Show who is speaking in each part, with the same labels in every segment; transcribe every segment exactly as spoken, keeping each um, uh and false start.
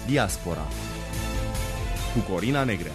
Speaker 1: Diaspora cu Corina Negrea.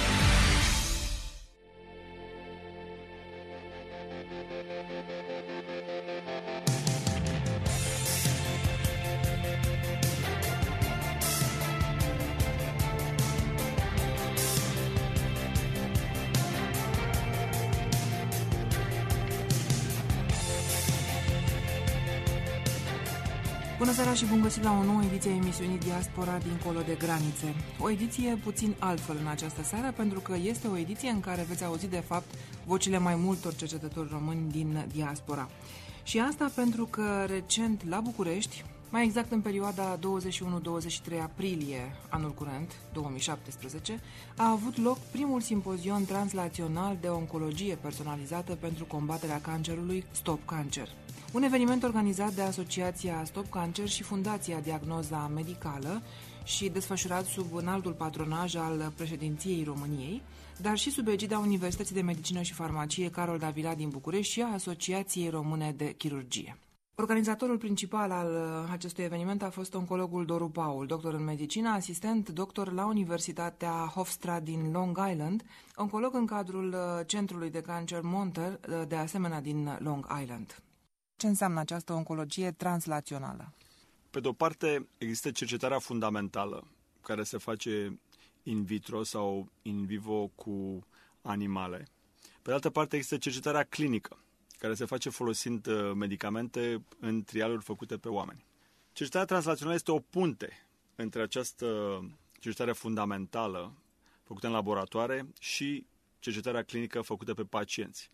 Speaker 2: Bună seara și bun găsit la o nouă ediție a emisiunii Diaspora dincolo de granițe. O ediție puțin altfel în această seară, pentru că este o ediție în care veți auzi de fapt vocile mai multor cercetători români din diaspora. Și asta pentru că recent la București, mai exact în perioada douăzeci și unu douăzeci și trei aprilie anul curent, două mii șaptesprezece, a avut loc primul simpozion translațional de oncologie personalizată pentru combaterea cancerului Stop Cancer. Un eveniment organizat de Asociația Stop Cancer și Fundația Diagnoza Medicală și desfășurat sub înaltul patronaj al președinției României, dar și sub egida Universității de Medicină și Farmacie Carol Davila din București și a Asociației Române de Chirurgie. Organizatorul principal al acestui eveniment a fost oncologul Doru Paul, doctor în medicină, asistent doctor la Universitatea Hofstra din Long Island, oncolog în cadrul Centrului de Cancer Monter, de asemenea din Long Island. Ce înseamnă această oncologie translațională?
Speaker 3: Pe de o parte, există cercetarea fundamentală, care se face in vitro sau in vivo cu animale. Pe de altă parte, există cercetarea clinică, care se face folosind medicamente în trialuri făcute pe oameni. Cercetarea translațională este o punte între această cercetare fundamentală făcută în laboratoare și cercetarea clinică făcută pe pacienți.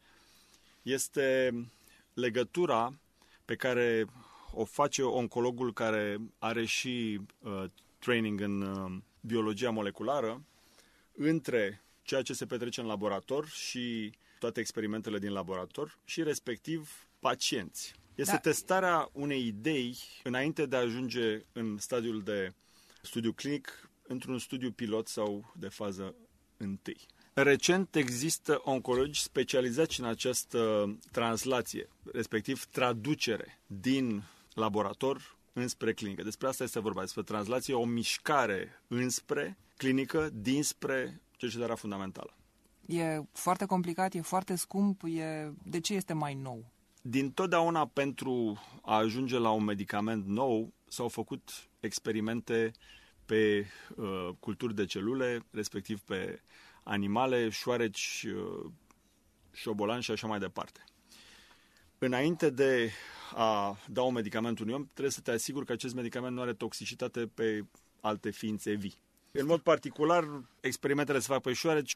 Speaker 3: Este legătura pe care o face oncologul care are și uh, training în uh, biologia moleculară între ceea ce se petrece în laborator și toate experimentele din laborator și respectiv pacienți. Este da. Testarea unei idei înainte de a ajunge în stadiul de studiu clinic într-un studiu pilot sau de fază întâi. Recent există oncologi specializați în această translație, respectiv traducere din laborator înspre clinică. Despre asta este vorba, despre translație, o mișcare înspre clinică, dinspre cercetarea fundamentală.
Speaker 2: E foarte complicat, e foarte scump, e... de ce este mai nou?
Speaker 3: Din totdeauna pentru a ajunge la un medicament nou s-au făcut experimente pe uh, culturi de celule, respectiv pe animale, șoareci, șobolani și așa mai departe. Înainte de a da un medicament unui om, trebuie să te asiguri că acest medicament nu are toxicitate pe alte ființe vii. În mod particular, experimentele se fac pe șoareci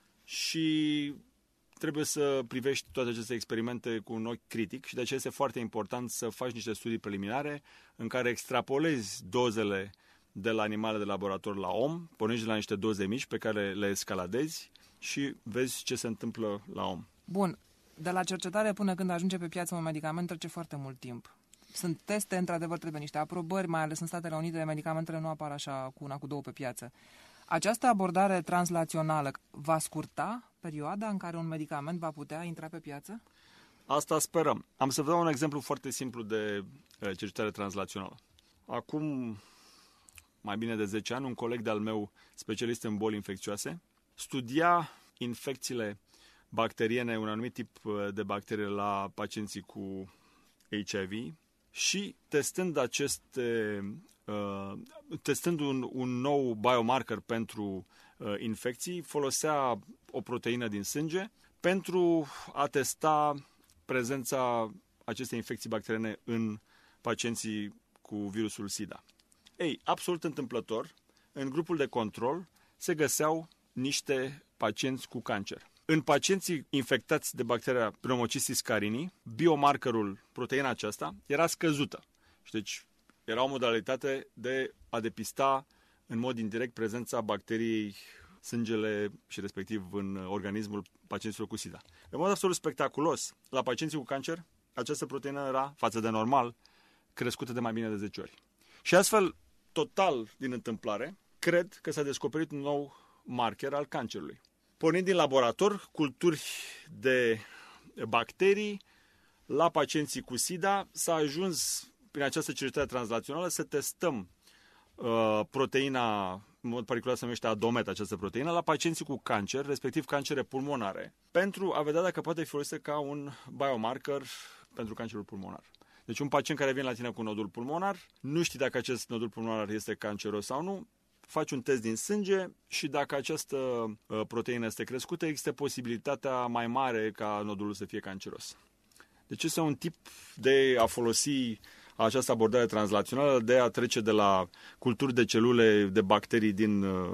Speaker 3: și trebuie să privești toate aceste experimente cu un ochi critic și de aceea este foarte important să faci niște studii preliminare în care extrapolezi dozele de la animale de laborator la om, pornești de la niște doze mici pe care le escaladezi și vezi ce se întâmplă la om.
Speaker 2: Bun, de la cercetare până când ajunge pe piață un medicament trece foarte mult timp. Sunt teste, într-adevăr trebuie niște aprobări, mai ales în Statele Unite, medicamentele nu apar așa cu una, cu două pe piață. Această abordare translațională va scurta perioada în care un medicament va putea intra pe piață?
Speaker 3: Asta sperăm. Am să vă dau un exemplu foarte simplu de cercetare translațională. Acum mai bine de zece ani, un coleg de-al meu, specialist în boli infecțioase, studia infecțiile bacteriene, un anumit tip de bacterie la pacienții cu H I V și testând aceste, uh, testând un, un nou biomarker pentru uh, infecții, folosea o proteină din sânge pentru a testa prezența acestei infecții bacteriene în pacienții cu virusul SIDA. Ei, absolut întâmplător, în grupul de control se găseau niște pacienți cu cancer. În pacienții infectați de bacteria Pneumocystis carinii, biomarkerul, proteina aceasta, era scăzută. Și deci era o modalitate de a depista în mod indirect prezența bacteriei sângele și respectiv în organismul pacienților cu SIDA. În mod absolut spectaculos, la pacienții cu cancer, această proteină era, față de normal, crescută de mai bine de zece ori. Și astfel, total din întâmplare, cred că s-a descoperit un nou marker al cancerului. Pornind din laborator, culturi de bacterii, la pacienții cu SIDA s-a ajuns, prin această cercetare translațională, să testăm uh, proteina în mod particular se numește Adomet această proteină, la pacienții cu cancer, respectiv cancere pulmonare, pentru a vedea dacă poate fi folosită ca un biomarker pentru cancerul pulmonar. Deci un pacient care vine la tine cu un nodul pulmonar, nu știi dacă acest nodul pulmonar este canceros sau nu, faci un test din sânge și dacă această uh, proteină este crescută, există posibilitatea mai mare ca nodulul să fie canceros. Deci este un tip de a folosi această abordare translațională, de a trece de la culturi de celule de bacterii din uh,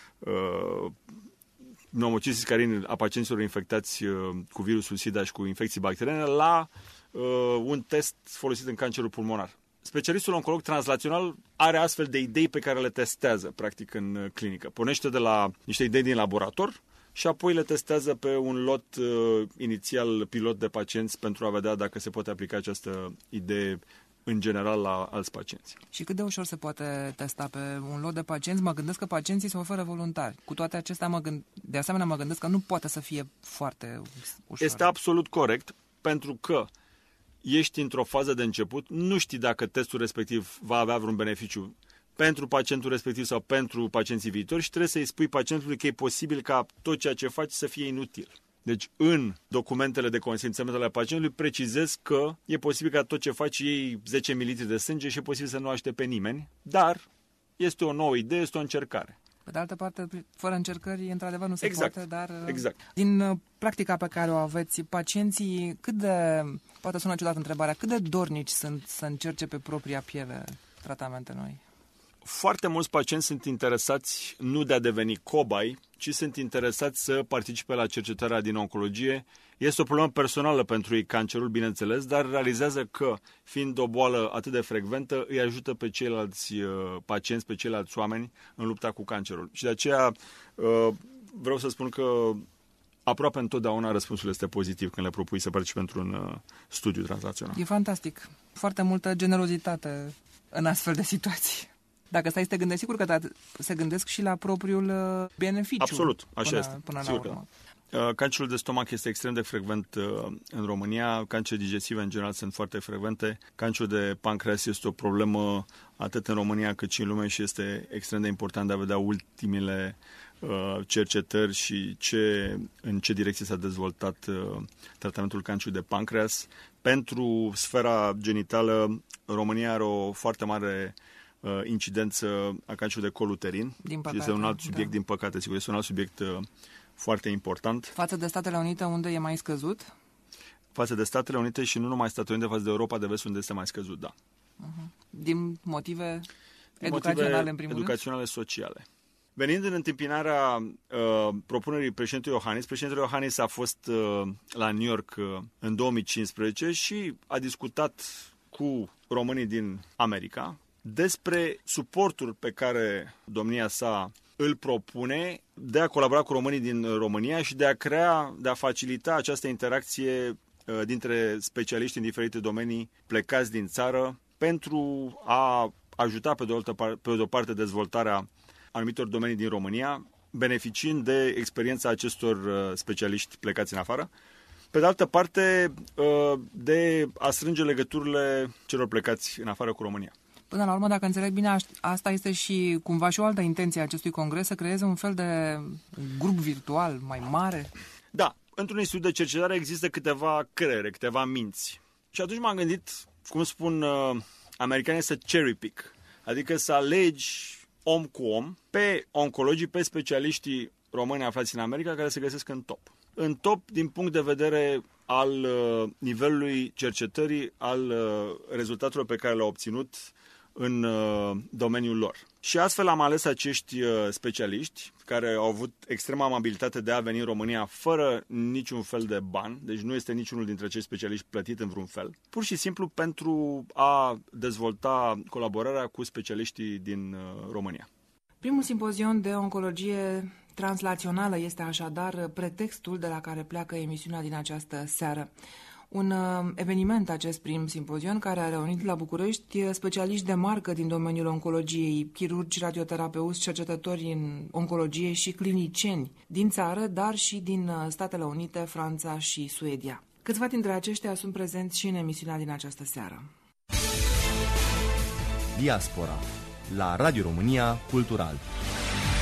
Speaker 3: uh, pneumocisis carini a pacienților infectați uh, cu virusul SIDA și cu infecții bacteriene la uh, un test folosit în cancerul pulmonar. Specialistul oncolog translațional are astfel de idei pe care le testează, practic, în clinică. Pornește de la niște idei din laborator și apoi le testează pe un lot uh, inițial pilot de pacienți pentru a vedea dacă se poate aplica această idee în general la alți pacienți.
Speaker 2: Și cât de ușor se poate testa pe un lot de pacienți? Mă gândesc că pacienții se oferă voluntari. Cu toate acestea, mă gând... de asemenea, mă gândesc că nu poate să fie foarte ușor.
Speaker 3: Este absolut corect, pentru că ești într-o fază de început, nu știi dacă testul respectiv va avea vreun beneficiu pentru pacientul respectiv sau pentru pacienții viitori și trebuie să-i spui pacientului că e posibil ca tot ceea ce faci să fie inutil. Deci în documentele de consimțământ ale pacientului precizez că e posibil ca tot ce faci iei zece mililitri de sânge și e posibil să nu aștepte pe nimeni, dar este o nouă idee, este o încercare.
Speaker 2: Pe de altă parte, fără încercări, într-adevăr nu se
Speaker 3: exact.
Speaker 2: poate, dar
Speaker 3: exact.
Speaker 2: din practica pe care o aveți, pacienții, cât de, poate sună ciudat întrebarea, cât de dornici sunt să încerce pe propria piele tratamente noi?
Speaker 3: Foarte mulți pacienți sunt interesați nu de a deveni cobai, ci sunt interesați să participe la cercetarea din oncologie. Este o problemă personală pentru ei cancerul, bineînțeles, dar realizează că, fiind o boală atât de frecventă, îi ajută pe ceilalți uh, pacienți, pe ceilalți oameni în lupta cu cancerul. Și de aceea uh, vreau să spun că aproape întotdeauna răspunsul este pozitiv când le propui să participe într-un uh, studiu translațional.
Speaker 2: E fantastic. Foarte multă generozitate în astfel de situații. Dacă stai să te gândești, sigur că se gândesc și la propriul beneficiu.
Speaker 3: Absolut, așa
Speaker 2: până,
Speaker 3: este.
Speaker 2: Până la
Speaker 3: sigur
Speaker 2: urmă.
Speaker 3: Că. Cancerul de stomac este extrem de frecvent în România, cancere digestive în general sunt foarte frecvente, cancerul de pancreas este o problemă atât în România cât și în lume și este extrem de important de a vedea ultimele cercetări și ce, în ce direcție s-a dezvoltat tratamentul cancerului de pancreas. Pentru sfera genitală, România are o foarte mare incidență a cancerului de col uterin.
Speaker 2: Din păcate,
Speaker 3: este un alt subiect,
Speaker 2: da.
Speaker 3: din păcate, sigur, este un alt subiect uh, foarte important.
Speaker 2: Față de Statele Unite, unde e mai scăzut?
Speaker 3: Față de Statele Unite și nu numai Statele Unite, față de Europa de Vest, unde este mai scăzut, da.
Speaker 2: Uh-huh. Din motive
Speaker 3: Din
Speaker 2: educaționale,
Speaker 3: motive
Speaker 2: în primul
Speaker 3: educaționale, rând? sociale. Venind în întâmpinarea uh, propunerii președintelui Iohannis, președintele Iohannis a fost uh, la New York uh, în două mii cincisprezece și a discutat cu românii din America despre suportul pe care domnia sa îl propune de a colabora cu românii din România și de a crea, de a facilita această interacție uh, dintre specialiști în diferite domenii plecați din țară pentru a ajuta pe de o, altă par- pe de o parte dezvoltarea anumitor domenii din România, beneficiind de experiența acestor uh, specialiști plecați în afară. Pe de altă parte, uh, de a strânge legăturile celor plecați în afară cu România.
Speaker 2: Până la urmă, dacă înțeleg bine, asta este și cumva și o altă intenție a acestui congres, să creeze un fel de grup virtual mai mare?
Speaker 3: Da, într-un institut de cercetare există câteva creiere, câteva minți. Și atunci m-am gândit, cum spun uh, americanii, să cherry pick, adică să alegi om cu om pe oncologii, pe specialiștii români aflați în America care se găsesc în top. În top din punct de vedere al uh, nivelului cercetării, al uh, rezultatelor pe care le-au obținut în uh, domeniul lor. Și astfel am ales acești uh, specialiști care au avut extrema amabilitate de a veni în România fără niciun fel de bani, deci nu este niciunul dintre acești specialiști plătit în vreun fel, pur și simplu pentru a dezvolta colaborarea cu specialiștii din uh, România.
Speaker 2: Primul simpozion de oncologie translațională este așadar pretextul de la care pleacă emisiunea din această seară. Un uh, eveniment, acest prim simpozion, care a reunit la București specialiști de marcă din domeniul oncologiei, chirurgi, radioterapeuți, cercetători în oncologie și clinicieni din țară, dar și din uh, Statele Unite, Franța și Suedia. Câțiva dintre aceștia sunt prezenți și în emisiunea din această seară.
Speaker 1: Diaspora la Radio România Cultural.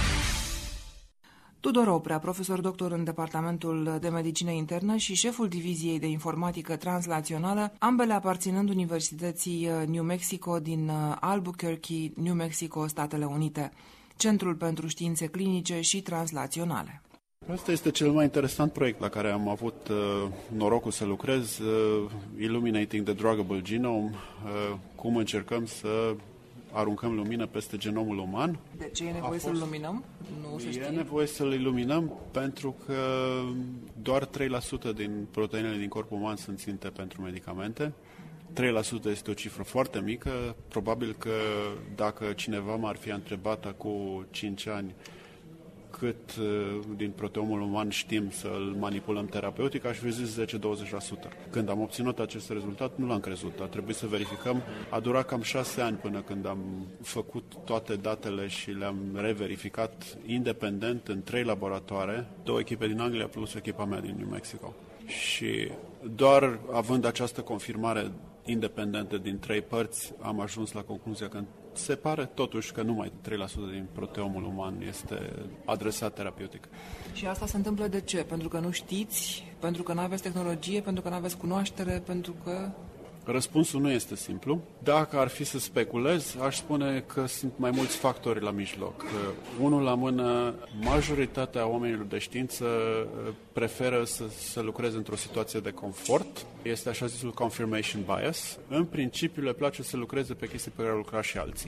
Speaker 2: Tudor Oprea, profesor doctor în Departamentul de Medicină Internă și șeful Diviziei de Informatică Translațională, ambele aparținând Universității New Mexico din Albuquerque, New Mexico, Statele Unite, Centrul pentru Științe Clinice și Translaționale.
Speaker 4: Asta este cel mai interesant proiect la care am avut uh, norocul să lucrez, uh, Illuminating the Druggable Genome, uh, cum încercăm să aruncăm lumină peste genomul uman.
Speaker 2: De ce e nevoie fost... să-l luminăm? Nu se știe.
Speaker 4: E nevoie să-l iluminăm pentru că doar trei la sută din proteinele din corpul uman sunt ținte pentru medicamente. trei la sută este o cifră foarte mică. Probabil că dacă cineva m-ar fi întrebat acum cinci ani cât din proteomul uman știm să-l manipulăm terapeutic, aș fi zis zece-douăzeci la sută. Când am obținut acest rezultat, nu l-am crezut. A trebuit să verificăm. A durat cam șase ani până când am făcut toate datele și le-am reverificat independent în trei laboratoare, două echipe din Anglia plus echipa mea din New Mexico. Și doar având această confirmare independentă din trei părți, am ajuns la concluzia că se pare totuși că numai trei la sută din proteomul uman este adresat terapeutic.
Speaker 2: Și asta se întâmplă de ce? Pentru că nu știți? Pentru că nu aveți tehnologie? Pentru că nu aveți cunoaștere? Pentru că...
Speaker 4: Răspunsul nu este simplu. Dacă ar fi să speculez, aș spune că sunt mai mulți factori la mijloc. Unul la mână, majoritatea oamenilor de știință preferă să, să lucreze într-o situație de confort. Este așa zisul confirmation bias. În principiu le place să lucreze pe chestii pe care au lucrat și alții.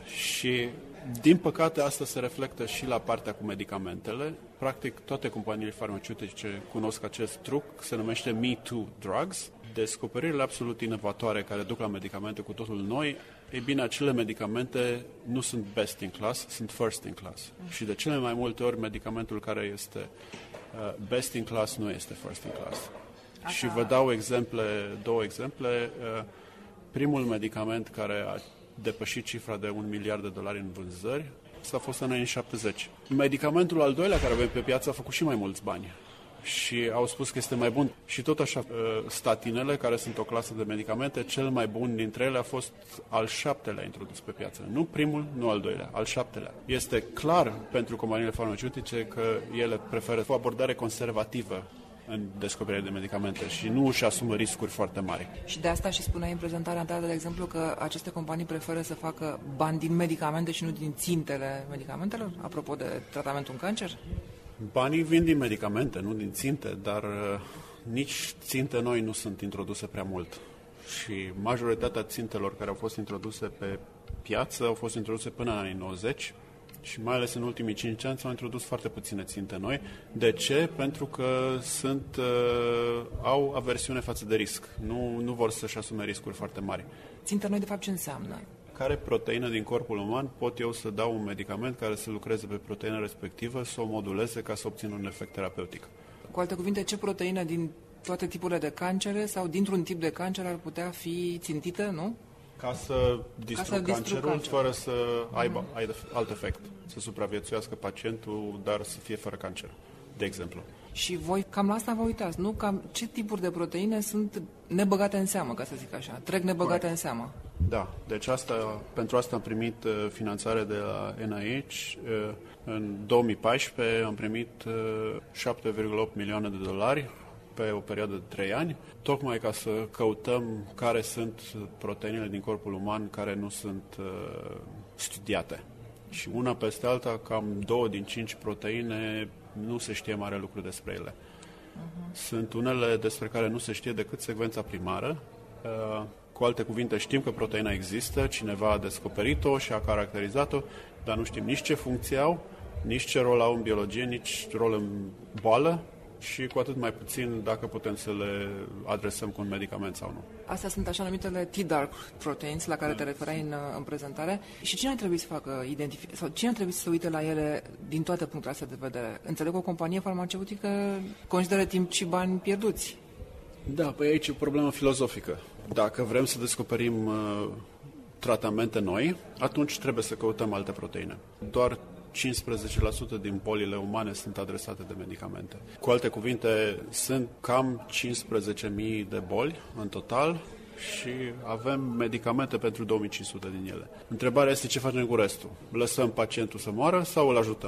Speaker 4: Și din păcate asta se reflectă și la partea cu medicamentele. Practic toate companiile farmaceutice cunosc acest truc, se numește Me Too Drugs. Descoperirile absolut inovatoare care duc la medicamente cu totul noi, ei bine, acele medicamente nu sunt best in class, sunt first in class. Mm. Și de cele mai multe ori medicamentul care este uh, best in class nu este first in class. Aha. Și vă dau exemple, două exemple. Uh, primul medicament care a depășit cifra de un miliard de dolari în vânzări, asta a fost în anii șaptezeci. Medicamentul al doilea care avem pe piață a făcut și mai mulți bani. Și au spus că este mai bun. Și tot așa, statinele, care sunt o clasă de medicamente, cel mai bun dintre ele a fost al șaptelea introdus pe piață. Nu primul, nu al doilea, al șaptelea. Este clar pentru companiile farmaceutice că ele preferă o abordare conservativă în descoperirea de medicamente și nu își asumă riscuri foarte mari.
Speaker 2: Și de asta și spuneai în prezentarea ta, de exemplu, că aceste companii preferă să facă bani din medicamente și nu din țintele medicamentelor, apropo de tratamentul în cancer?
Speaker 4: Banii vin din medicamente, nu din ținte, dar uh, nici ținte noi nu sunt introduse prea mult. Și majoritatea țintelor care au fost introduse pe piață au fost introduse până în anii nouăzeci și mai ales în ultimii cinci ani s-au introdus foarte puține ținte noi. De ce? Pentru că sunt, uh, au aversiune față de risc. Nu, nu vor să-și asume riscuri foarte mari.
Speaker 2: Ținte noi, de fapt, ce înseamnă?
Speaker 4: Care proteină din corpul uman pot eu să dau un medicament care să lucreze pe proteina respectivă, să o moduleze ca să obțin un efect terapeutic.
Speaker 2: Cu alte cuvinte, ce proteină din toate tipurile de cancere sau dintr-un tip de cancer ar putea fi țintită, nu?
Speaker 4: Ca să distrug cancerul cancer. fără să aibă uh-huh. alt efect, să supraviețuiască pacientul, dar să fie fără cancer, de exemplu.
Speaker 2: Și voi cam la asta vă uitați, nu? Cam ce tipuri de proteine sunt nebăgate în seamă, ca să zic așa, trec nebăgate Correct. în seamă.
Speaker 4: Da, deci asta, pentru asta am primit uh, finanțare de la N I H. Uh, în două mii paisprezece am primit uh, șapte virgulă opt milioane de dolari pe o perioadă de trei ani, tocmai ca să căutăm care sunt proteinele din corpul uman care nu sunt uh, studiate. Și una peste alta, cam două din cinci proteine nu se știe mare lucru despre ele. Uh-huh. Sunt unele despre care nu se știe decât secvența primară. Uh, cu alte cuvinte, știm că proteina există, cineva a descoperit-o și a caracterizat-o, dar nu știm nici ce funcție au, nici ce rol au în biologie, nici rol în boală și cu atât mai puțin dacă putem să le adresăm cu un medicament sau nu.
Speaker 2: Astea sunt așa numitele T-dark proteins la care te referai în, în prezentare. Și cine ar trebui să facă identific- sau cine ar trebui să se uite la ele din toate punctele astea de vedere? Înțeleg că o companie farmaceutică consideră timp și bani pierduți.
Speaker 4: Da, păi aici e o problemă filozofică. Dacă vrem să descoperim uh, tratamente noi, atunci trebuie să căutăm alte proteine. Doar cincisprezece la sută din bolile umane sunt adresate de medicamente. Cu alte cuvinte, sunt cam cincisprezece mii de boli în total și avem medicamente pentru două mii cinci sute din ele. Întrebarea este ce facem cu restul. Lăsăm pacientul să moară sau îl ajutăm?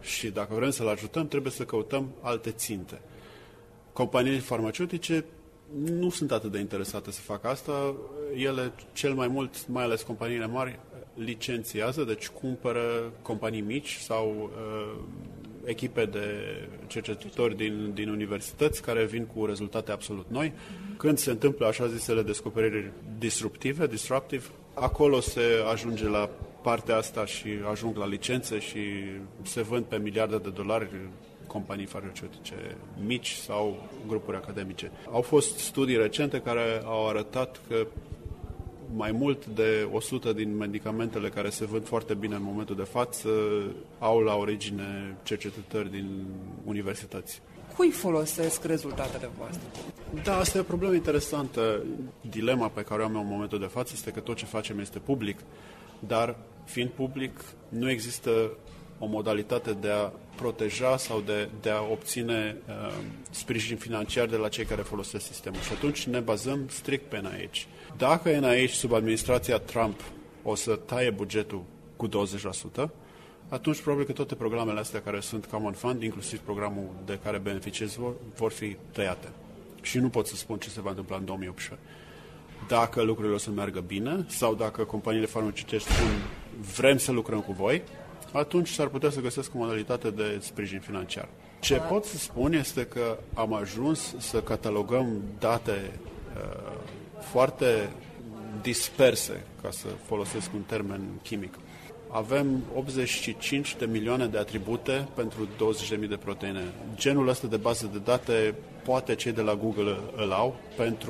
Speaker 4: Și dacă vrem să-l ajutăm, trebuie să căutăm alte ținte. Companiile farmaceutice nu sunt atât de interesate să facă asta. Ele, cel mai mult, mai ales companiile mari, licențiază, deci cumpără companii mici sau uh, echipe de cercetători din, din universități care vin cu rezultate absolut noi. Când se întâmplă așa zisele descoperiri disruptive, disruptive, acolo se ajunge la partea asta și ajung la licențe și se vând pe miliarde de dolari companii farmaceutice mici sau grupuri academice. Au fost studii recente care au arătat că mai mult de o sută din medicamentele care se vând foarte bine în momentul de față au la origine cercetători din universități.
Speaker 2: Cui folosesc rezultatele voastre?
Speaker 4: Da, asta e o problemă interesantă. Dilema pe care o am în momentul de față este că tot ce facem este public, dar fiind public nu există o modalitate de a proteja sau de, de a obține uh, sprijin financiar de la cei care folosesc sistemul. Și atunci ne bazăm strict pe N I H. Dacă N I H sub administrația Trump o să taie bugetul cu douăzeci la sută, atunci probabil că toate programele astea care sunt Common Fund, inclusiv programul de care beneficiez, vor, vor fi tăiate. Și nu pot să spun ce se va întâmpla în două mii optsprezece. Dacă lucrurile o să meargă bine sau dacă companiile farmaceutice spun vrem să lucrăm cu voi, atunci s-ar putea să găsesc o modalitate de sprijin financiar. Ce pot să spun este că am ajuns să catalogăm date uh, foarte disperse, ca să folosesc un termen chimic. Avem optzeci și cinci de milioane de atribute pentru douăzeci de mii de proteine. Genul ăsta de bază de date poate cei de la Google îl au pentru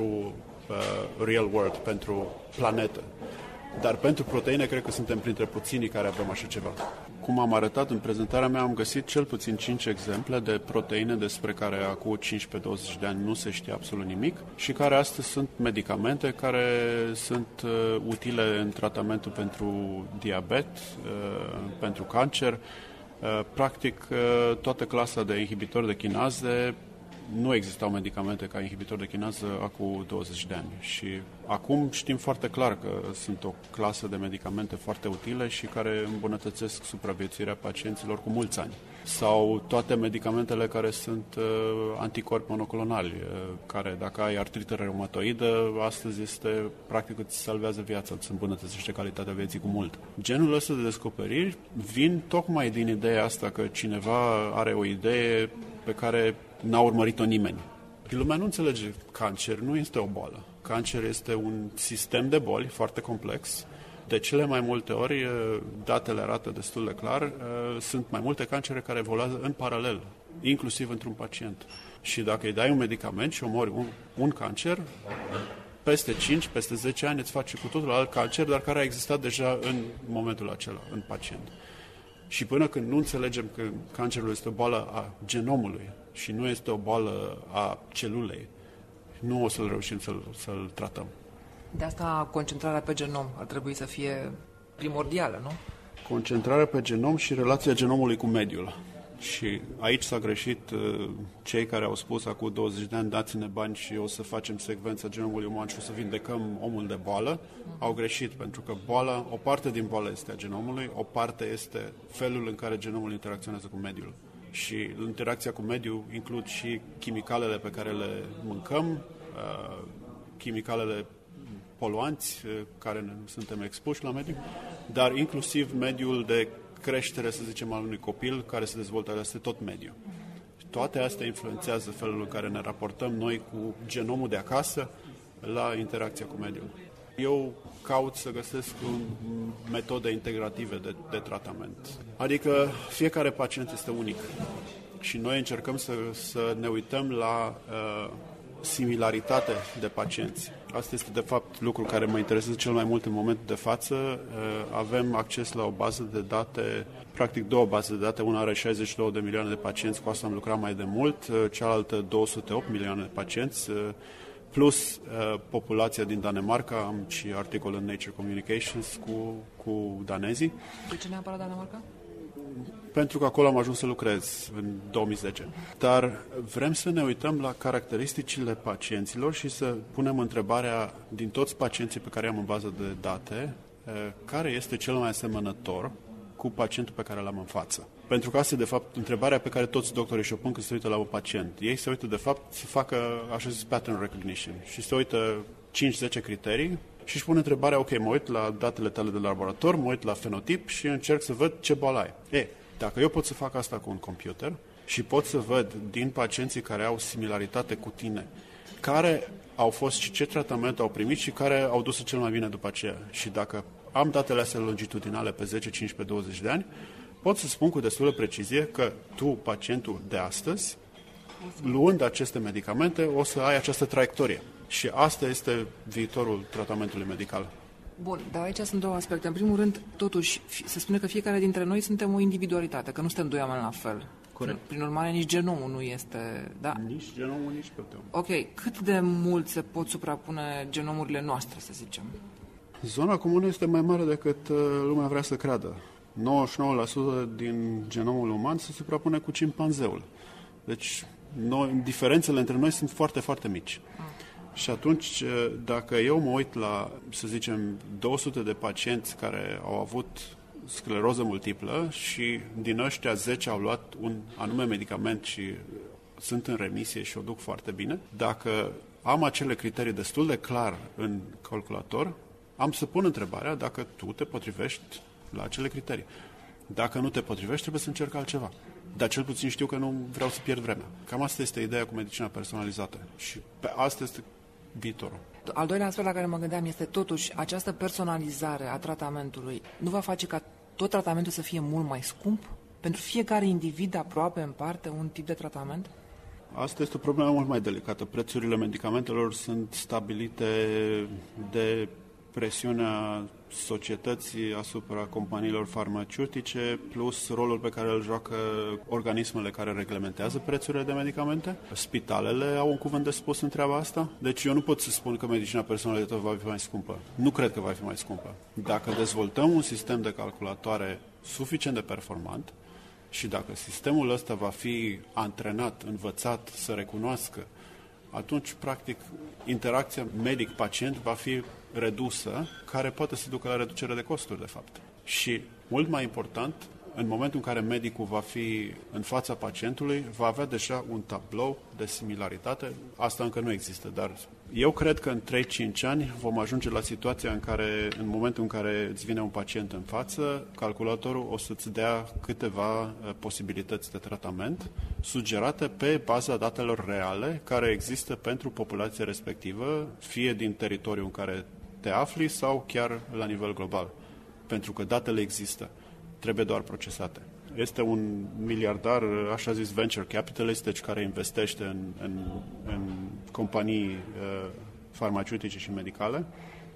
Speaker 4: uh, real world, pentru planetă. Dar pentru proteine cred că suntem printre puținii care avem așa ceva. Cum am arătat în prezentarea mea, am găsit cel puțin cinci exemple de proteine despre care acum cincisprezece douăzeci de ani nu se știe absolut nimic și care astăzi sunt medicamente care sunt uh, utile în tratamentul pentru diabet, uh, pentru cancer. Uh, practic, uh, toată clasa de inhibitori de chinaze, nu existau medicamente ca inhibitor de chinază acum douăzeci de ani și acum știm foarte clar că sunt o clasă de medicamente foarte utile și care îmbunătățesc supraviețuirea pacienților cu mulți ani. Sau toate medicamentele care sunt uh, anticorpi monoclonali, uh, care dacă ai artrită reumatoidă, astăzi este, practic îți salvează viața, îți îmbunătățește calitatea vieții cu mult. Genul ăsta de descoperiri vin tocmai din ideea asta că cineva are o idee pe care n-a urmărit-o nimeni. Lumea nu înțelege cancer, nu este o boală. Cancer este un sistem de boli foarte complex. De cele mai multe ori, datele arată destul de clar, sunt mai multe cancere care evoluează în paralel, inclusiv într-un pacient. Și dacă îi dai un medicament și omori un, un cancer, peste cinci, peste zece ani îți face cu totul alt cancer, dar care a existat deja în momentul acela, în pacient. Și până când nu înțelegem că cancerul este o boală a genomului și nu este o boală a celulei, nu o să-l reușim să-l, să-l tratăm.
Speaker 2: De asta concentrarea pe genom ar trebui să fie primordială, nu?
Speaker 4: Concentrarea pe genom și relația genomului cu mediul. Și aici s-a greșit cei care au spus acum douăzeci de ani dați-ne bani și o să facem secvența genomului uman și o să vindecăm omul de boală. Au greșit pentru că boala, o parte din boală este a genomului, o parte este felul în care genomul interacționează cu mediul. Și interacția cu mediul includ și chimicalele pe care le mâncăm, chimicalele poluanți care ne, suntem expuși la mediu, dar inclusiv mediul de creștere, să zicem, al unui copil care se dezvoltă, este tot mediu. Toate astea influențează felul în care ne raportăm noi cu genomul de acasă la interacția cu mediul. Eu caut să găsesc metode integrative de, de tratament. Adică fiecare pacient este unic și noi încercăm să, să ne uităm la uh, similaritate de pacienți. Asta este, de fapt, lucrul care mă interesează cel mai mult în momentul de față. Avem acces la o bază de date, practic două baze de date. Una are șaizeci și două de milioane de pacienți, cu asta am lucrat mai de mult, cealaltă două sute opt milioane de pacienți, plus populația din Danemarca. Am și articol în Nature Communications cu, cu danezii.
Speaker 2: De ce neapărat Danemarca?
Speaker 4: Pentru că acolo am ajuns să lucrez în două mii zece. Dar vrem să ne uităm la caracteristicile pacienților și să punem întrebarea din toți pacienții pe care am în bază de date, care este cel mai asemănător cu cu pacientul pe care l-am în față. Pentru că asta e, de fapt, întrebarea pe care toți doctorii și-o pun când se uită la un pacient. Ei se uită, de fapt, să facă, așa zis, pattern recognition și se uită cinci zece criterii și își pun întrebarea, ok, mă uit la datele tale de laborator, mă uit la fenotip și încerc să văd ce boală ai. E, dacă eu pot să fac asta cu un computer și pot să văd din pacienții care au similaritate cu tine, care au fost și ce tratament au primit și care au dus cel mai bine după aceea. Și dacă am datele astea longitudinale pe zece, cincisprezece, douăzeci de ani, pot să spun cu destulă precizie că tu, pacientul de astăzi, luând aceste medicamente, o să ai această traiectorie. Și asta este viitorul tratamentului medical.
Speaker 2: Bun, dar aici sunt două aspecte. În primul rând, totuși, se spune că fiecare dintre noi suntem o individualitate, că nu suntem doi oameni la fel.
Speaker 4: Corect.
Speaker 2: Prin urmare, nici genomul nu este... Da?
Speaker 4: Nici genomul, nici pe om.
Speaker 2: Ok, cât de mult se pot suprapune genomurile noastre, să zicem?
Speaker 4: Zona comună este mai mare decât lumea vrea să creadă. nouăzeci și nouă la sută din genomul uman se suprapune cu cimpanzeul. Deci, noi, diferențele între noi sunt foarte, foarte mici. Mm. Și atunci, dacă eu mă uit la, să zicem, două sute de pacienți care au avut scleroză multiplă și din ăștia zece au luat un anume medicament și sunt în remisie și o duc foarte bine, dacă am acele criterii destul de clar în calculator, am să pun întrebarea dacă tu te potrivești la acele criterii. Dacă nu te potrivești, trebuie să încerc altceva. Dar cel puțin știu că nu vreau să pierd vremea. Cam asta este ideea cu medicina personalizată. Și pe asta este viitorul.
Speaker 2: Al doilea aspect la care mă gândeam este totuși această personalizare a tratamentului nu va face ca tot tratamentul să fie mult mai scump? Pentru fiecare individ aproape în parte un tip de tratament?
Speaker 4: Asta este o problemă mult mai delicată. Prețurile medicamentelor sunt stabilite de presiunea societății asupra companiilor farmaceutice, plus rolul pe care îl joacă organismele care reglementează prețurile de medicamente. Spitalele au un cuvânt de spus în treaba asta. Deci eu nu pot să spun că medicina personalizată va fi mai scumpă. Nu cred că va fi mai scumpă. Dacă dezvoltăm un sistem de calculatoare suficient de performant și dacă sistemul ăsta va fi antrenat, învățat să recunoască, atunci, practic, interacția medic-pacient va fi redusă, care poate să ducă la reducere de costuri, de fapt. Și, mult mai important, în momentul în care medicul va fi în fața pacientului, va avea deja un tablou de similaritate. Asta încă nu există, dar eu cred că în trei cinci ani vom ajunge la situația în care, în momentul în care îți vine un pacient în față, calculatorul o să-ți dea câteva posibilități de tratament sugerate pe baza datelor reale care există pentru populația respectivă, fie din teritoriul în care te afli sau chiar la nivel global. Pentru că datele există. Trebuie doar procesate. Este un miliardar, așa zis, venture capitalist, deci care investește în, în, în companii uh, farmaceutice și medicale.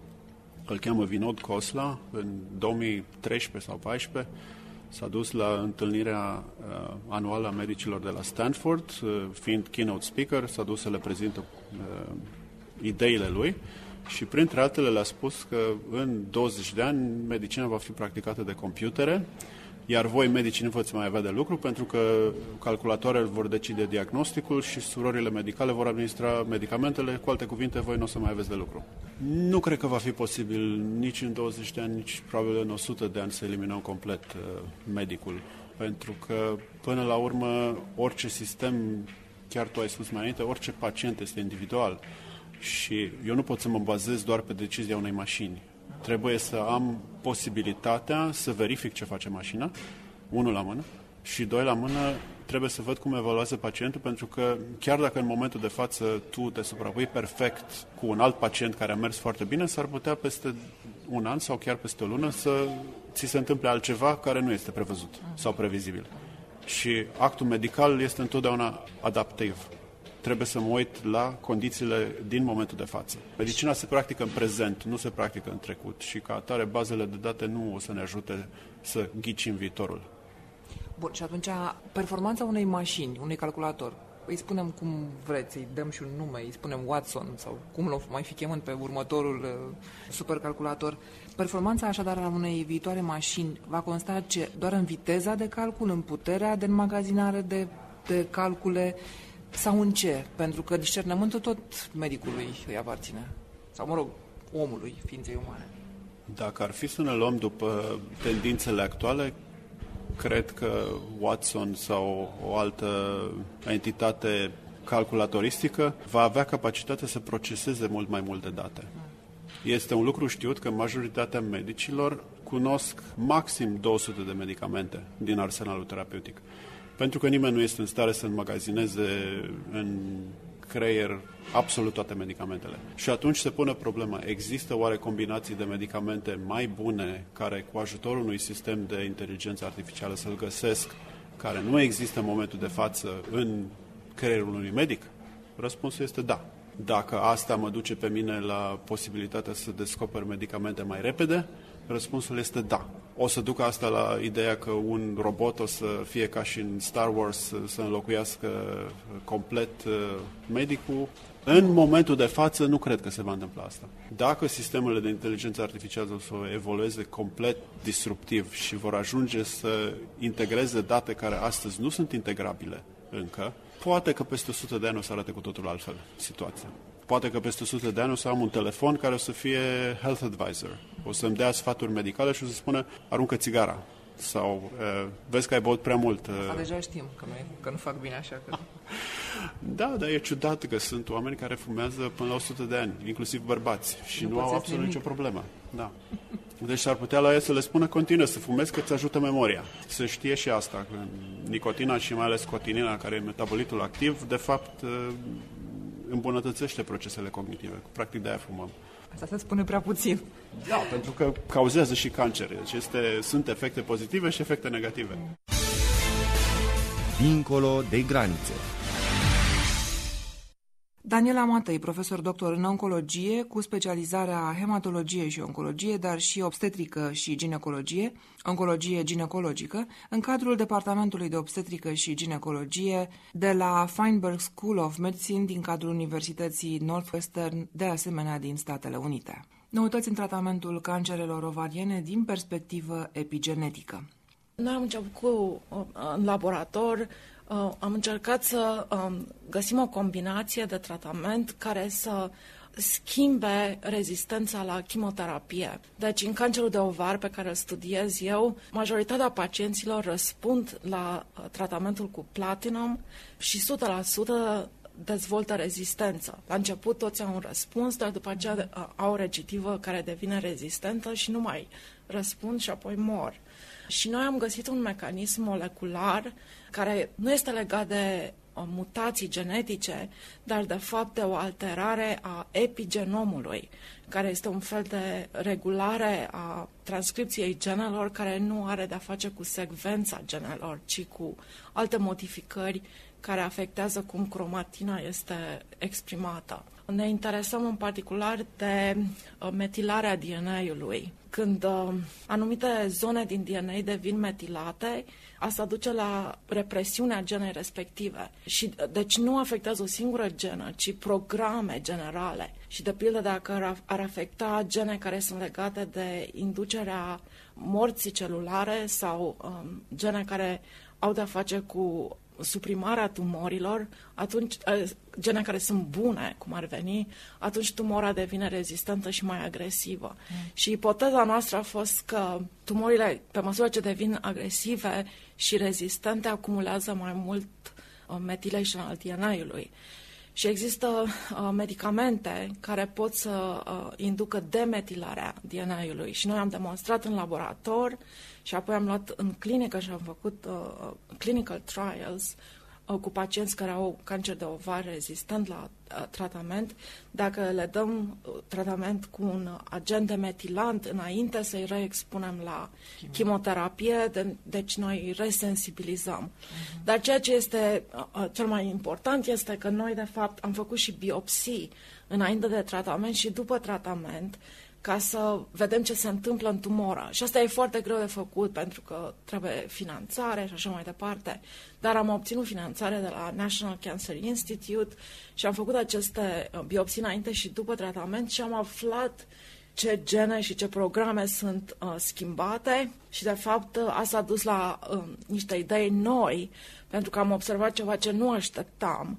Speaker 4: Îl cheamă Vinod Khosla. În două mii treisprezece sau două mii paisprezece s-a dus la întâlnirea uh, anuală a medicilor de la Stanford, uh, fiind keynote speaker, s-a dus să le prezintă uh, ideile lui. Și printre altele le-a spus că în douăzeci de ani medicina va fi practicată de computere, iar voi medici nu veți mai avea de lucru pentru că calculatoarele vor decide diagnosticul și surorile medicale vor administra medicamentele, cu alte cuvinte, voi nu o să mai aveți de lucru. Nu cred că va fi posibil nici în douăzeci de ani, nici probabil în o sută de ani să eliminăm complet uh, medicul, pentru că până la urmă orice sistem, chiar tu ai spus mai înainte, orice pacient este individual. Și eu nu pot să mă bazez doar pe decizia unei mașini. Trebuie să am posibilitatea să verific ce face mașina, unul la mână, și doi la mână trebuie să văd cum evaluează pacientul, pentru că chiar dacă în momentul de față tu te suprapui perfect cu un alt pacient care a mers foarte bine, s-ar putea peste un an sau chiar peste o lună să ți se întâmple altceva care nu este prevăzut sau previzibil. Și actul medical este întotdeauna adaptiv. Trebuie să mă uit la condițiile din momentul de față. Medicina se practică în prezent, nu se practică în trecut și ca atare bazele de date nu o să ne ajute să ghicim viitorul.
Speaker 2: Bun, și atunci performanța unei mașini, unui calculator, îi spunem cum vreți, îi dăm și un nume, îi spunem Watson sau cum l-o mai fi chemând pe următorul uh, supercalculator. Performanța așadar a unei viitoare mașini va consta ce? Doar în viteza de calcul, în puterea de înmagazinare de, de calcule, sau în ce? Pentru că discernământul tot medicului îi aparține. Sau, mă rog, omului, ființei umane.
Speaker 4: Dacă ar fi să ne luăm după tendințele actuale, cred că Watson sau o altă entitate calculatoristic va avea capacitatea să proceseze mult mai multe date. Este un lucru știut că majoritatea medicilor cunosc maxim două sute de medicamente din arsenalul terapeutic. Pentru că nimeni nu este în stare să înmagazineze în creier absolut toate medicamentele. Și atunci se pune problema, există oare combinații de medicamente mai bune care cu ajutorul unui sistem de inteligență artificială să-l găsesc, care nu există în momentul de față în creierul unui medic? Răspunsul este da. Dacă asta mă duce pe mine la posibilitatea să descoper medicamente mai repede, răspunsul este da. O să duc asta la ideea că un robot o să fie ca și în Star Wars, să înlocuiască complet medicul. În momentul de față nu cred că se va întâmpla asta. Dacă sistemele de inteligență artificială o să evolueze complet disruptiv și vor ajunge să integreze date care astăzi nu sunt integrabile încă, poate că peste o sută de ani o să arate cu totul altfel situația. Poate că peste o sută de ani o să am un telefon care o să fie health advisor. O să-mi dea sfaturi medicale și o să spună, aruncă țigara. Sau, uh, vezi că ai băut prea mult. Uh...
Speaker 2: Asta deja știm, că nu, că nu fac bine așa. Că...
Speaker 4: Da, dar e ciudat că sunt oameni care fumează până la o sută de ani, inclusiv bărbați, și nu, nu au absolut nicio problemă. Da. Deci s-ar putea la ei să le spună, continuă să fumezi că îți ajută memoria. Se știe și asta, că nicotina și mai ales cotinina, care e metabolitul activ, de fapt îmbunătățește procesele cognitive. Practic de-aia fumăm.
Speaker 2: Asta se spune prea puțin.
Speaker 4: Da, pentru că cauzează și cancer. Deci este, sunt efecte pozitive și efecte negative.
Speaker 1: Dincolo de granițe.
Speaker 2: Daniela Matei, profesor doctor în oncologie, cu specializarea hematologie și oncologie, dar și obstetrică și ginecologie, oncologie ginecologică, în cadrul Departamentului de Obstetrică și Ginecologie de la Feinberg School of Medicine din cadrul Universității Northwestern, de asemenea din Statele Unite. Noutăți în tratamentul cancerelor ovariene din perspectivă epigenetică.
Speaker 5: Noi am început cu, în laborator, am încercat să găsim o combinație de tratament care să schimbe rezistența la chimioterapie. Deci, în cancerul de ovar pe care îl studiez eu, majoritatea pacienților răspund la tratamentul cu platinum și o sută la sută dezvoltă rezistență. La început toți au un răspuns, dar după aceea au o recidivă care devine rezistentă și nu mai răspund și apoi mor. Și noi am găsit un mecanism molecular care nu este legat de mutații genetice, dar de fapt de o alterare a epigenomului, care este un fel de regulare a transcripției genelor care nu are de-a face cu secvența genelor, ci cu alte modificări care afectează cum cromatina este exprimată. Ne interesăm în particular de metilarea D N A-ului. Când uh, anumite zone din D N A devin metilate, asta duce la represiunea genei respective. Și deci nu afectează o singură genă, ci programe generale. Și de pildă dacă ar afecta gene care sunt legate de inducerea morții celulare sau um, gene care au de-a face cu suprimarea tumorilor, atunci, gene care sunt bune, cum ar veni, atunci tumora devine rezistentă și mai agresivă. Mm. Și ipoteza noastră a fost că tumorile, pe măsură ce devin agresive și rezistente, acumulează mai mult uh, methylation al D N A-ului. Și există uh, medicamente care pot să uh, inducă demetilarea D N A-ului. Și noi am demonstrat în laborator și apoi am luat în clinică și am făcut uh, clinical trials uh, cu pacienți care au cancer de ovar rezistent la uh, tratament. Dacă le dăm uh, tratament cu un agent demetilant înainte să-i reexpunem la Chimio. chimioterapie, de, deci noi îi resensibilizăm. Uh-huh. Dar ceea ce este uh, cel mai important este că noi, de fapt, am făcut și biopsii înainte de tratament și după tratament, ca să vedem ce se întâmplă în tumoră. Și asta e foarte greu de făcut, pentru că trebuie finanțare și așa mai departe. Dar am obținut finanțare de la National Cancer Institute și am făcut aceste biopsii înainte și după tratament și am aflat ce gene și ce programe sunt uh, schimbate și, de fapt, uh, asta a dus la uh, niște idei noi, pentru că am observat ceva ce nu așteptam. Mm.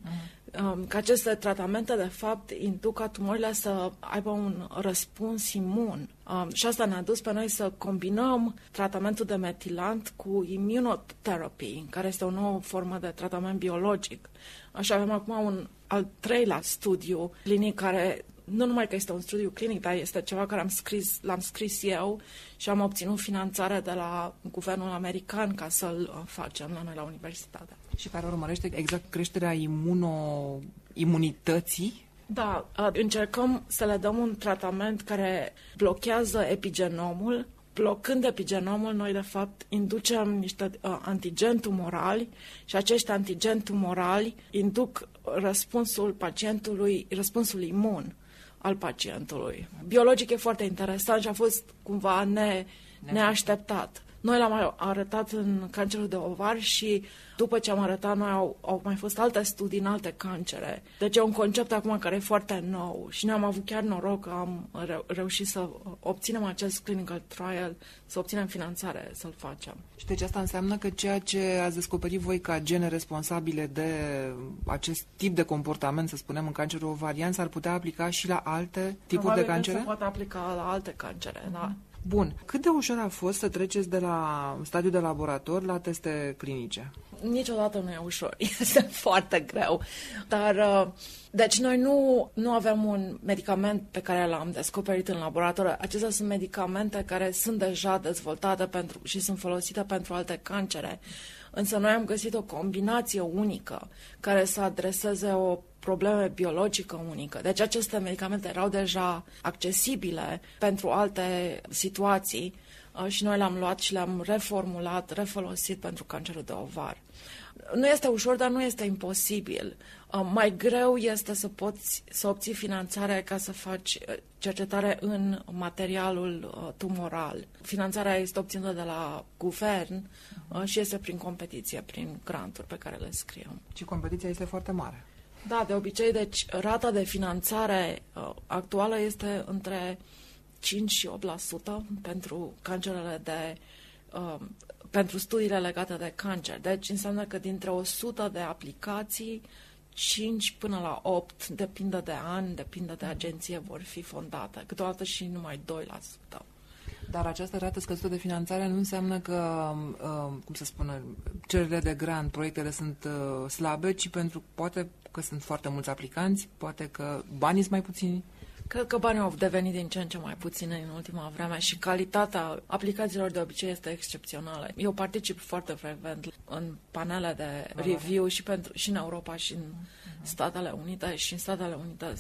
Speaker 5: că aceste tratamente, de fapt, induc ca tumorile să aibă un răspuns imun. Și asta ne-a dus pe noi să combinăm tratamentul de metilant cu immunotherapy, care este o nouă formă de tratament biologic. Așa avem acum un al treilea studiu clinic care nu numai că este un studiu clinic, dar este ceva care am scris, l-am scris eu și am obținut finanțare de la guvernul american ca să-l facem la noi la universitate.
Speaker 2: Și care urmărește exact creșterea imuno, imunității?
Speaker 5: Da, încercăm să le dăm un tratament care blochează epigenomul. Blocând epigenomul, noi de fapt inducem niște uh, antigeni tumorali și acești antigeni tumorali induc răspunsul pacientului, răspunsul imun al pacientului. Biologic e foarte interesant și a fost cumva ne, neașteptat. Noi l-am arătat în cancerul de ovar și după ce am arătat noi au, au mai fost alte studii în alte cancere. Deci e un concept acum care e foarte nou și ne-am avut chiar noroc că am reu- reușit să obținem acest clinical trial, să obținem finanțare să-l facem.
Speaker 2: Și deci asta înseamnă că ceea ce ați descoperit voi ca gene responsabile de acest tip de comportament, să spunem, în cancerul ovarian, s-ar putea aplica și la alte tipuri
Speaker 5: Probabil
Speaker 2: de cancere?
Speaker 5: se poate aplica la alte cancere, uh-huh. da.
Speaker 2: Bun. Cât de ușor a fost să treceți de la stadiul de laborator la teste clinice?
Speaker 5: Niciodată nu e ușor. Este foarte greu. Dar, deci noi nu, nu avem un medicament pe care l-am descoperit în laborator. Acestea sunt medicamente care sunt deja dezvoltate pentru, și sunt folosite pentru alte cancere. Însă noi am găsit o combinație unică care să adreseze o problemă biologică unică. Deci aceste medicamente erau deja accesibile pentru alte situații și noi le-am luat și le-am reformulat, refolosit pentru cancerul de ovar. Nu este ușor, dar nu este imposibil. Mai greu este să poți să obții finanțare ca să faci cercetare în materialul tumoral. Finanțarea este obținută de la guvern și este prin competiție, prin granturi pe care le scriem.
Speaker 2: Și competiția este foarte mare.
Speaker 5: Da, de obicei, deci rata de finanțare uh, actuală este între cinci și opt la sută pentru cancerele de uh, pentru studiile legate de cancer. Deci înseamnă că dintre o sută de aplicații, cinci până la opt, depinde de an, depinde de agenție, vor fi fondate. Câteodată și numai doi la sută.
Speaker 2: Dar această rată scăzută de finanțare nu înseamnă că, uh, cum să spună, cererile de grant, proiectele sunt uh, slabe, ci pentru poate că sunt foarte mulți aplicanți, poate că banii sunt mai puțini.
Speaker 5: Cred că banii au devenit din ce în ce mai puține în ultima vreme și calitatea aplicațiilor de obicei este excepțională. Eu particip foarte frecvent în panele de review și, pentru, și în Europa și în Statele Unite și în Statele Unite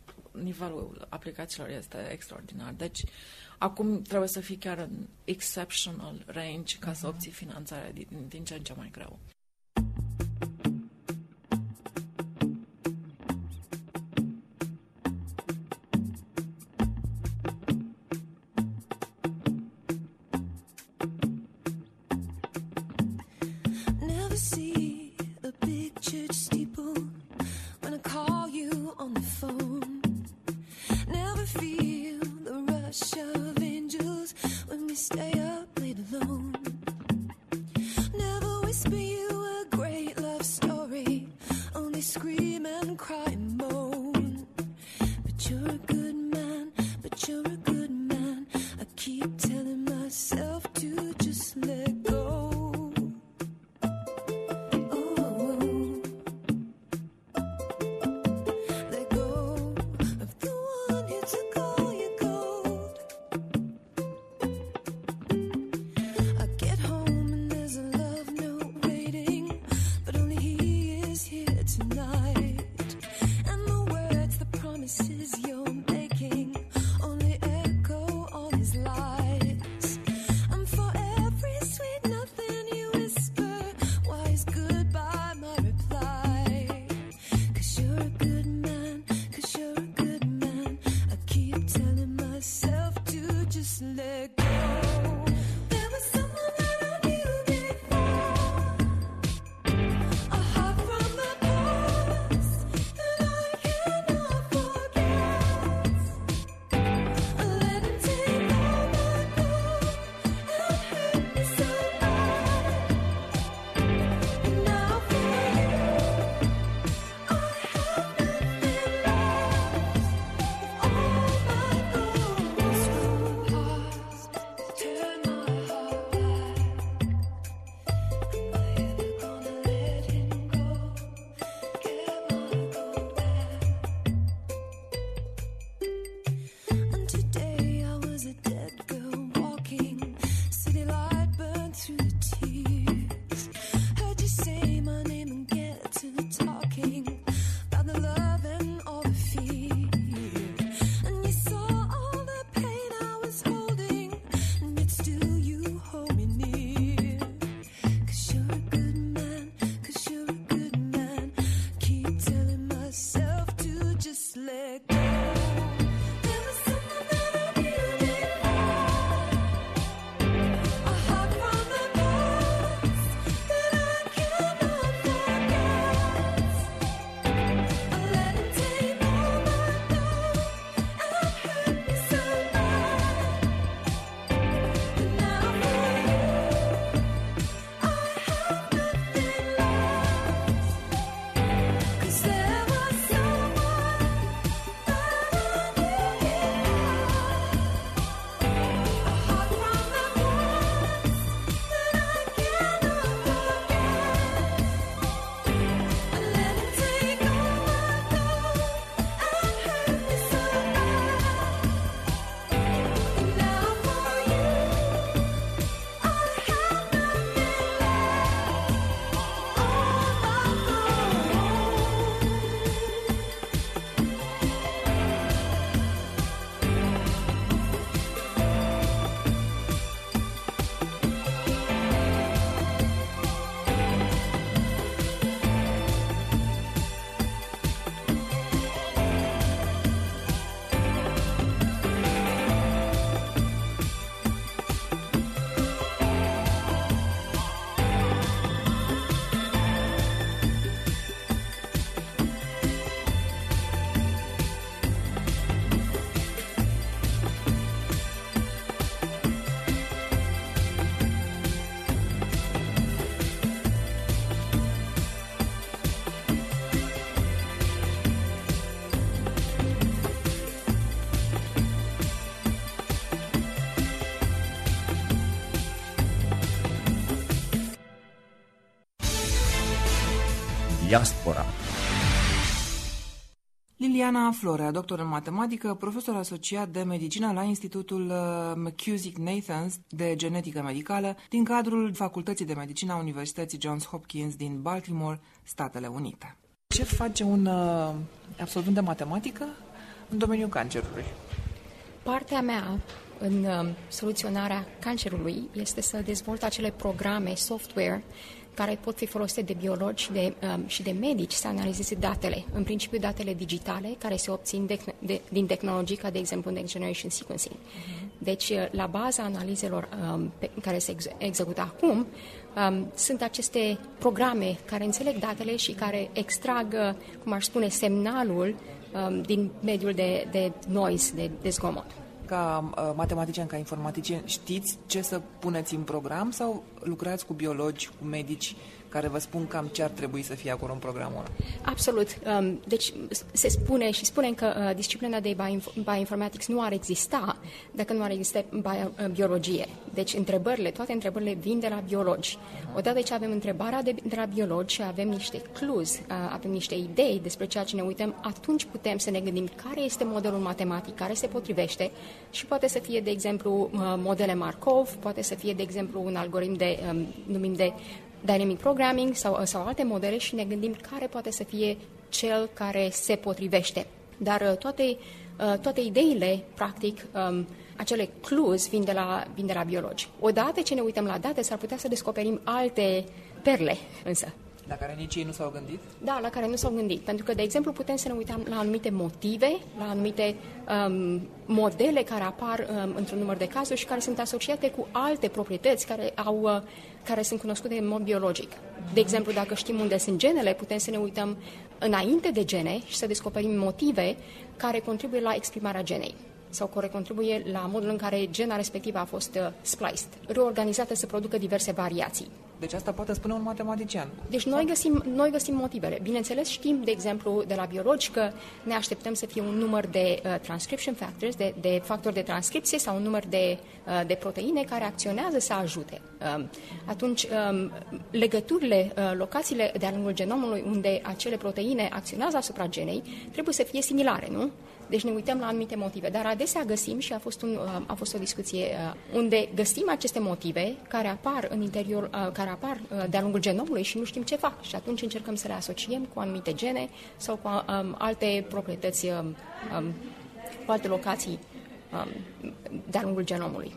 Speaker 5: nivelul aplicațiilor este extraordinar. Deci acum trebuie să fii chiar în exceptional range ca uh-huh. să obții finanțare din, din ce în ce mai greu.
Speaker 1: Diaspora.
Speaker 2: Liliana Florea, doctor în matematică, profesor asociat de medicină la Institutul McKusick-Nathans de genetică medicală din cadrul Facultății de Medicină a Universității Johns Hopkins din Baltimore, Statele Unite. Ce face un uh, absolvent de matematică în domeniul cancerului?
Speaker 6: Partea mea în uh, soluționarea cancerului este să dezvolt acele programe, software, care pot fi folosite de biologi de, um, și de medici să analizeze datele, în principiu datele digitale, care se obțin de, de, din tehnologii ca, de exemplu, Next Generation Sequencing. Uh-huh. Deci, la baza analizelor um, pe care se ex- execută acum, um, sunt aceste programe care înțeleg datele și care extrag, cum aș spune, semnalul um, din mediul de, de noise, de, de zgomot.
Speaker 2: Ca uh, matematician, ca informatician, știți ce să puneți în program sau lucrați cu biologi, cu medici care vă spun cam ce ar trebui să fie acolo în programul ăla?
Speaker 6: Absolut. Um, deci se spune și spunem că uh, disciplina de bioinformatics nu ar exista dacă nu ar exista bio, uh, biologie. Deci întrebările, toate întrebările vin de la biologi. Odată ce avem întrebarea de, de la biologi și avem niște clues, uh, avem niște idei despre ceea ce ne uităm, atunci putem să ne gândim care este modelul matematic care se potrivește și poate să fie, de exemplu, uh, modele Markov, poate să fie, de exemplu, un algoritm de, um, numim de dynamic programming sau, sau alte modele și ne gândim care poate să fie cel care se potrivește. Dar toate, toate ideile, practic, acele clues vin de la, vin de la biologi. Odată ce ne uităm la date, s-ar putea să descoperim alte perle, însă.
Speaker 2: La care nici ei nu s-au gândit?
Speaker 6: Da, la care nu s-au gândit. Pentru că, de exemplu, putem să ne uităm la anumite motive, la anumite um, modele care apar um, într-un număr de cazuri și care sunt asociate cu alte proprietăți care, au, uh, care sunt cunoscute în mod biologic. De exemplu, dacă știm unde sunt genele, putem să ne uităm înainte de gene și să descoperim motive care contribuie la exprimarea genei sau care contribuie la modul în care gena respectivă a fost uh, spliced, reorganizată să producă diverse variații.
Speaker 2: Deci asta poate spune un matematician.
Speaker 6: Deci noi găsim, noi găsim motivele. Bineînțeles, știm, de exemplu, de la biologi că ne așteptăm să fie un număr de uh, transcription factors, de, de factori de transcripție sau un număr de, uh, de proteine care acționează să ajute. Um, atunci, um, legăturile, uh, locațiile de-a lungul genomului unde acele proteine acționează asupra genei trebuie să fie similare, nu? Deci ne uităm la anumite motive, dar adesea găsim, și a fost, un, a fost o discuție unde găsim aceste motive care apar în interior, care apar de-a lungul genomului și nu știm ce fac. Și atunci încercăm să le asociem cu anumite gene sau cu um, alte proprietăți, um, cu alte locații um, de-a lungul genomului.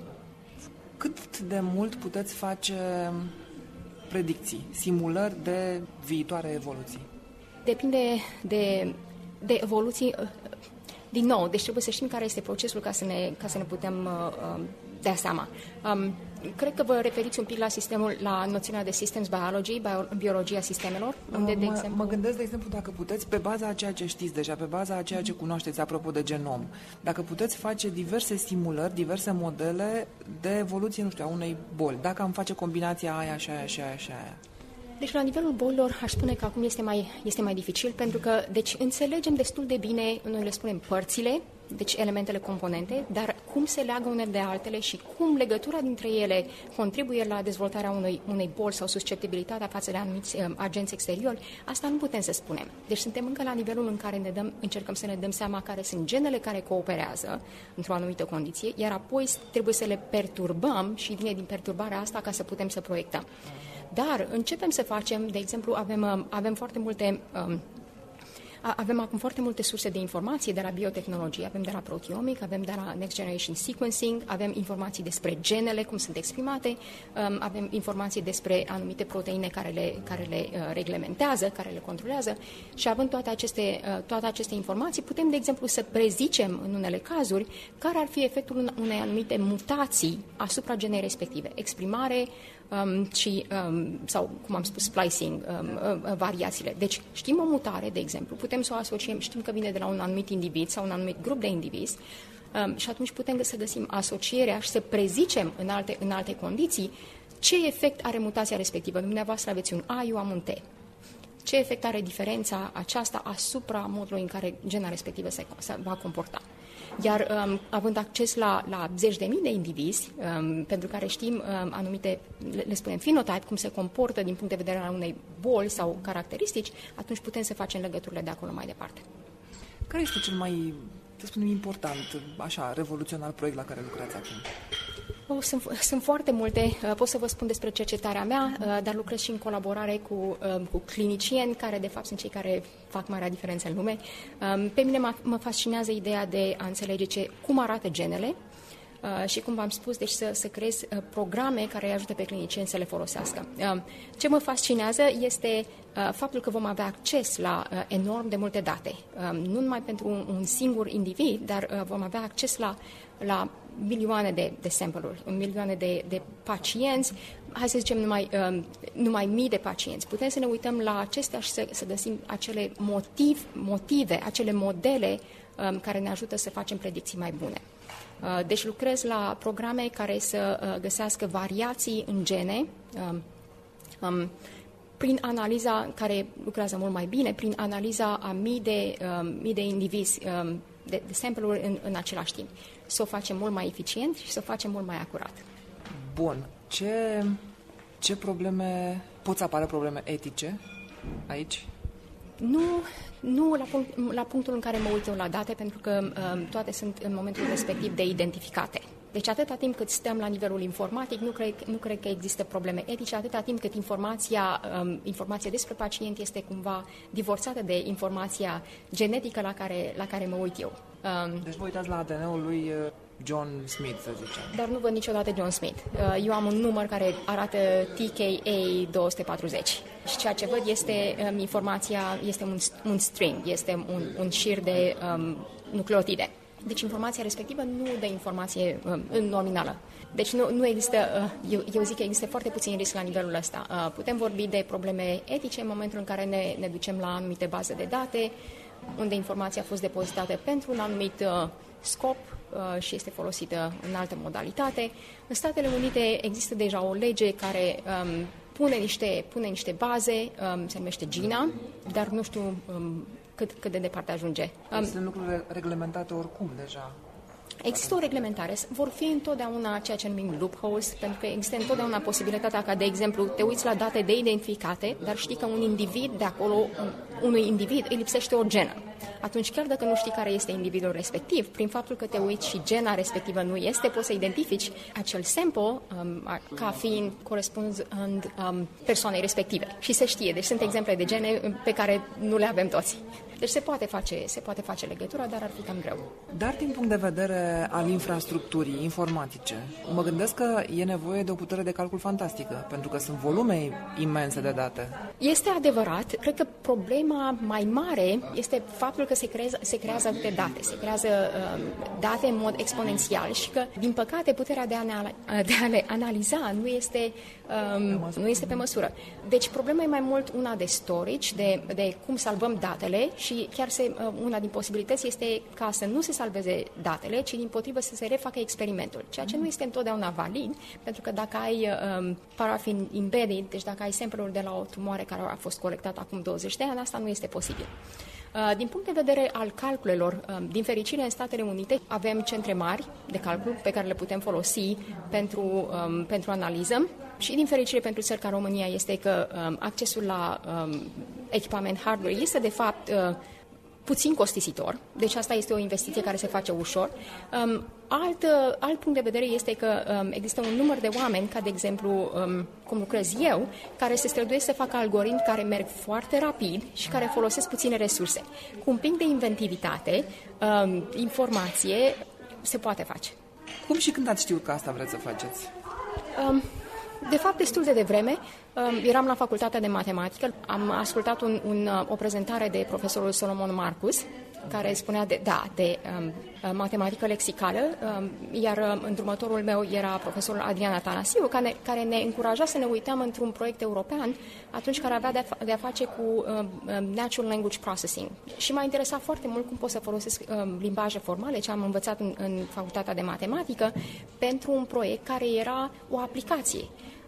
Speaker 2: Cât de mult puteți face predicții, simulări de viitoare evoluții?
Speaker 6: Depinde de, de evoluții. Din nou, deci trebuie să știm care este procesul ca să ne, ca să ne putem uh, da seama. Um, cred că vă referiți un pic la sistemul, la noțiunea de systems biology, bio, biologia sistemelor, unde,
Speaker 2: mă,
Speaker 6: de exemplu...
Speaker 2: Mă gândesc, de exemplu, dacă puteți, pe baza a ceea ce știți deja, pe baza a ceea ce cunoașteți, apropo de genom, dacă puteți face diverse simulări, diverse modele de evoluție, nu știu, a unei boli, dacă am face combinația aia și aia și aia și aia.
Speaker 6: Deci, la nivelul bolilor, aș spune că acum este mai, este mai dificil, pentru că, deci, înțelegem destul de bine, noi le spunem părțile, deci elementele componente, dar cum se leagă unele de altele și cum legătura dintre ele contribuie la dezvoltarea unei, unei boli sau susceptibilitatea față de anumiți um, agenți exteriori, asta nu putem să spunem. Deci suntem încă la nivelul în care ne dăm, încercăm să ne dăm seama care sunt genele care cooperează într-o anumită condiție, iar apoi trebuie să le perturbăm și vine din perturbarea asta ca să putem să proiectăm. Dar începem să facem, de exemplu, avem, avem foarte multe... Um, Avem acum foarte multe surse de informație de la biotehnologie, avem de la proteomic, avem de la Next Generation Sequencing, avem informații despre genele, cum sunt exprimate, um, avem informații despre anumite proteine care le, care le uh, reglementează, care le controlează și având toate aceste, uh, toate aceste informații, putem, de exemplu, să prezicem în unele cazuri care ar fi efectul unei anumite mutații asupra genei respective, exprimare, Um, și, um, sau, cum am spus, splicing, um, uh, variațiile. Deci, știm o mutare, de exemplu, putem să o asociem, știm că vine de la un anumit individ sau un anumit grup de indivizi um, și atunci putem să găsim asocierea și să prezicem în alte, în alte condiții ce efect are mutația respectivă. Dumneavoastră aveți un A, eu am un T. ce efect are diferența aceasta asupra modului în care gena respectivă se, se va comporta. Iar um, având acces la, la zeci de mii de indivizi, um, pentru care știm um, anumite, le, le spunem phenotype, cum se comportă din punct de vedere al unei boli sau caracteristici, atunci putem să facem legăturile de acolo mai departe.
Speaker 2: Care este cel mai, să spunem, important, așa, revoluționar proiect la care lucrați acum?
Speaker 6: Oh, sunt, sunt foarte multe, pot să vă spun despre cercetarea mea, dar lucrez și în colaborare cu, cu clinicieni, care de fapt sunt cei care fac marea diferență în lume. Pe mine mă, mă fascinează ideea de a înțelege ce, cum arată genele și, cum v-am spus, deci să, să creez programe care îi ajută pe clinicieni să le folosească. Ce mă fascinează este faptul că vom avea acces la enorm de multe date, nu numai pentru un, un singur individ, dar vom avea acces la, la milioane de, de sample-uri, milioane de, de pacienți, hai să zicem numai, um, numai mii de pacienți. Putem să ne uităm la acestea și să, să găsim acele motiv, motive, acele modele um, care ne ajută să facem predicții mai bune. Uh, deci lucrez la programe care să uh, găsească variații în gene, um, um, prin analiza, care lucrează mult mai bine, prin analiza a mii de, um, mii de indivizi, um, de, de sample-uri în, în același timp. Să o facem mult mai eficient și să o facem mult mai acurat.
Speaker 2: Bun. Ce, ce probleme, pot să apară probleme etice aici?
Speaker 6: Nu, nu la, punct, la punctul în care mă uit eu la date, pentru că um, toate sunt în momentul respectiv de identificate. Deci atâta timp cât stăm la nivelul informatic, nu cred, nu cred că există probleme etice, atâta timp cât informația, um, informația despre pacient este cumva divorțată de informația genetică la care, la care mă uit eu. Um,
Speaker 2: deci vă uitați la A D N-ul lui John Smith, să zicem.
Speaker 6: Dar nu văd niciodată John Smith. Uh, eu am un număr care arată T K A două sute patruzeci și ceea ce văd este um, informația, este un, un string, este un, un șir de um, nucleotide. Deci informația respectivă nu dă informație uh, nominală. Deci nu, nu există, uh, eu, eu zic că există foarte puțin risc la nivelul ăsta. Uh, putem vorbi de probleme etice în momentul în care ne, ne ducem la anumite baze de date, unde informația a fost depozitată pentru un anumit uh, scop uh, și este folosită în altă modalitate. În Statele Unite există deja o lege care um, pune, niște, pune niște baze, um, se numește GINA, dar nu știu um, cât, cât de departe ajunge.
Speaker 2: Um, Sunt lucruri reglementate oricum deja.
Speaker 6: Există o reglementare, vor fi întotdeauna ceea ce numim loopholes, pentru că există întotdeauna posibilitatea ca, de exemplu, te uiți la date de identificate, dar știi că un individ de acolo, unui individ îi lipsește o genă. Atunci, chiar dacă nu știi care este individul respectiv, prin faptul că te uiți și gena respectivă nu este, poți să identifici acel sample um, ca fiind corespunzând um, persoanei respective. Și se știe. Deci sunt exemple de gene pe care nu le avem toți. Deci se poate face, se poate face legătura, dar ar fi cam greu.
Speaker 2: Dar din punct de vedere al infrastructurii informatice, mă gândesc că e nevoie de o putere de calcul fantastică, pentru că sunt volume imense de date.
Speaker 6: Este adevărat. Cred că problema mai mare este faptul că se creează, se creează atâtea date, se creează um, date în mod exponențial și că, din păcate, puterea de a, ne, de a le analiza nu este, um, nu este pe măsură. Deci problema e mai mult una de storage, de, de cum salvăm datele. Și chiar se, una din posibilități este ca să nu se salveze datele, ci din potrivă să se refacă experimentul, ceea ce nu este întotdeauna valid, pentru că dacă ai um, paraffin embedded, deci dacă ai sample-uri de la o tumoare care a fost colectată acum douăzeci de ani, asta nu este posibil. Uh, din punct de vedere al calculelor, um, din fericire în Statele Unite avem centre mari de calcul pe care le putem folosi pentru, um, pentru analiză. Și din fericire pentru țări ca România este că um, accesul la um, echipament hardware este de fapt uh, puțin costisitor, deci asta este o investiție care se face ușor. Um, alt, uh, alt punct de vedere este că um, există un număr de oameni, ca de exemplu um, cum lucrez eu, care se străduiesc să facă algoritmi care merg foarte rapid și care folosesc puține resurse. Cu un pic de inventivitate, um, informație, se poate face.
Speaker 2: Cum și când ați știut că asta vreți să faceți?
Speaker 6: Um, De fapt, destul de devreme, eram la facultatea de matematică, am ascultat un, un, o prezentare de profesorul Solomon Marcus, care spunea de, da, de um, matematică lexicală, um, iar îndrumătorul meu era profesorul Adrian Atanasiu, care, care ne încuraja să ne uităm într-un proiect european atunci care avea de a, de a face cu um, Natural Language Processing. Și m-a interesat foarte mult cum pot să folosesc um, limbaje formale, ce am învățat în, în facultatea de matematică, pentru un proiect care era o aplicație.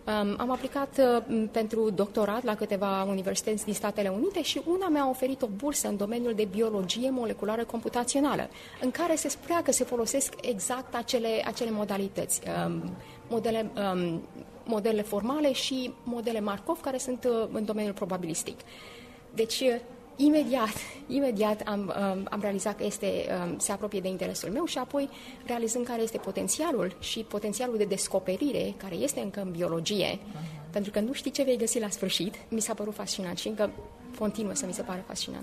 Speaker 6: Um, am aplicat uh, pentru doctorat la câteva universități din Statele Unite și una mi-a oferit o bursă în domeniul de biologie moleculară computațională, în care se spunea că se folosesc exact acele, acele modalități, um, modele, um, modele formale și modele Markov, care sunt uh, în domeniul probabilistic. Deci, uh, Imediat, imediat am, am realizat că este, se apropie de interesul meu și apoi, realizând care este potențialul și potențialul de descoperire care este încă în biologie, uh-huh. pentru că nu știi ce vei găsi la sfârșit, mi s-a părut fascinant și încă continuă să mi se pare fascinant.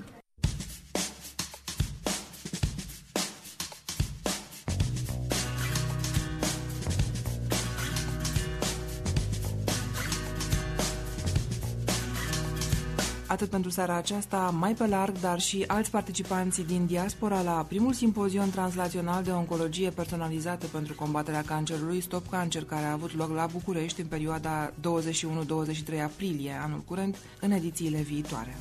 Speaker 2: Atât pentru seara aceasta, mai pe larg, dar și alți participanți din diaspora la primul simpozion translațional de oncologie personalizată pentru combaterea cancerului, Stop Cancer, care a avut loc la București în perioada douăzeci și unu douăzeci și trei aprilie anul curent, în edițiile viitoare.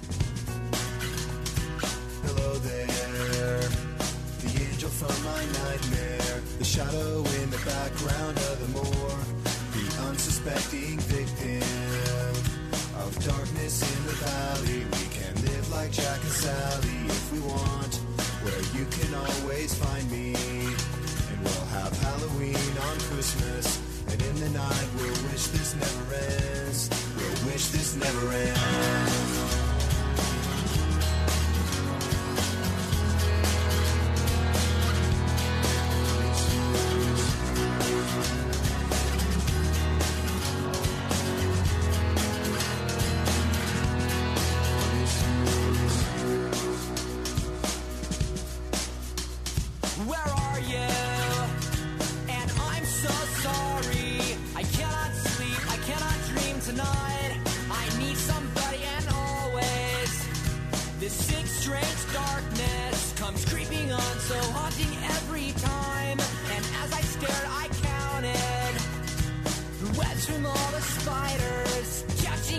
Speaker 2: Hello there, the angel from my nightmare, the shadow in the background of the morgue, the unsuspecting victim of darkness in the valley. We can live like Jack and Sally if we want, where you can always find me. And we'll have Halloween on Christmas, and in the night we'll wish this never ends. We'll wish this never ends. From all the spiders catching